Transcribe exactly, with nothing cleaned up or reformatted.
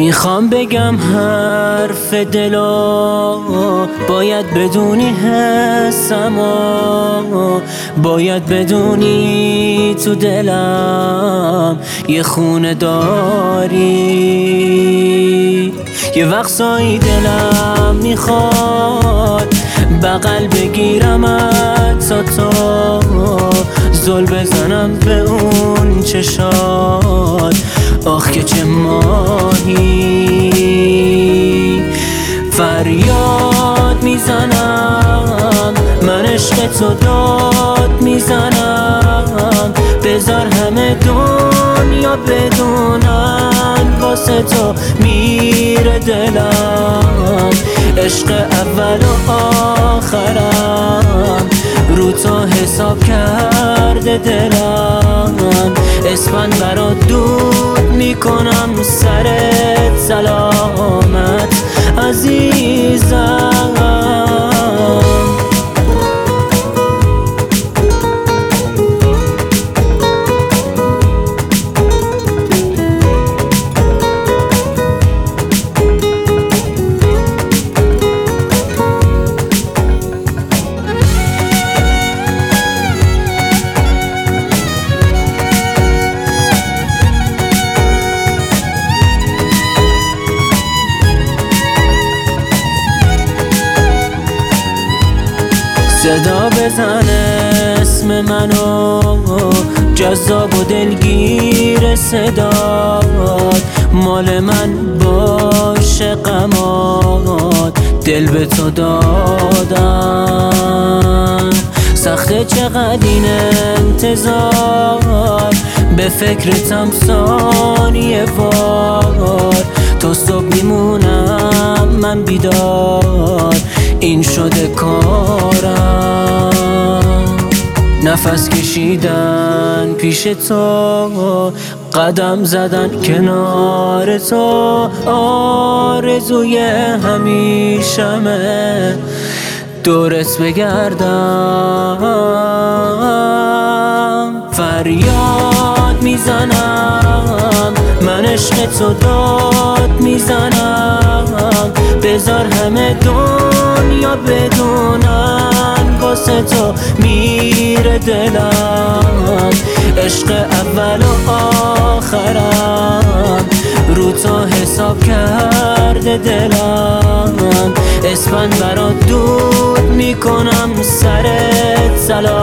میخوام بگم حرف دلو، باید بدونی حسمو، باید بدونی تو دلم یه خونه داری. یه وقتایی دلم میخواد بغل بگیرمت تا تو زل بزنم به اون چشات، آخ که چه ماهی. فریاد میزنم من عشق تو داد میزنم، بذار همه دنیا بدونن واسه تو میره دلم. عشق اول و آخرم رو تو حساب کرده دلم، اسفند برات دود میکنم سرت سلامت عزیزم. صدا بزن اسم منو، جذاب و دلگیر صدات، مال من باشه غمات، دل به تو دادم. سخته چقدر این انتظار، به فکرتم ثانیه وار، تو صبح میمونم من بیدار، این شده کارم. نفس کشیدن پیش تو، قدم زدن کنار تو، آرزوی همیشمه دورت بگردم. فریاد میزنم من عشق تو داد میزنم، بذار همه دنیا بدونن واسه تو میره دلم. عشق اول و آخرم رو تو حساب کرده دلم، اسفند برات دود میکنم سرت سلام